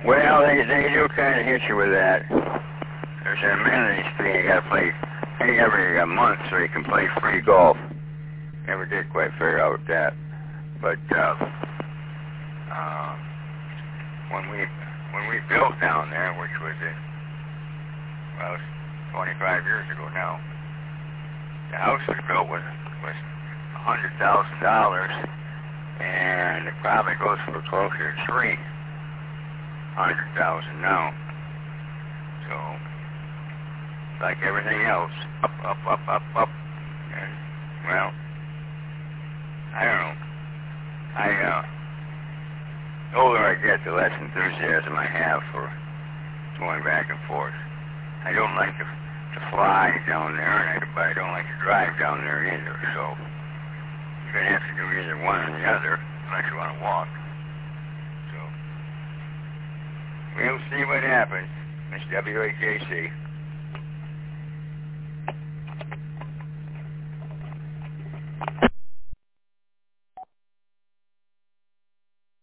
Well, they do kind of hit you with that. There's an amenities fee. You got to play every month so you can play free golf. Never did quite figure out that. But when we built down there, which was 25 years ago now, the house was built was $100,000, and it probably goes for closer to $300,000 now. So, like everything else, up, and well, I don't know. The older I get, the less enthusiasm I have for going back and forth. I don't like to fly down there, but I don't like to drive down there either, so you're going to have to do either one or the other unless you want to walk. So, we'll see what happens, Miss WAJC.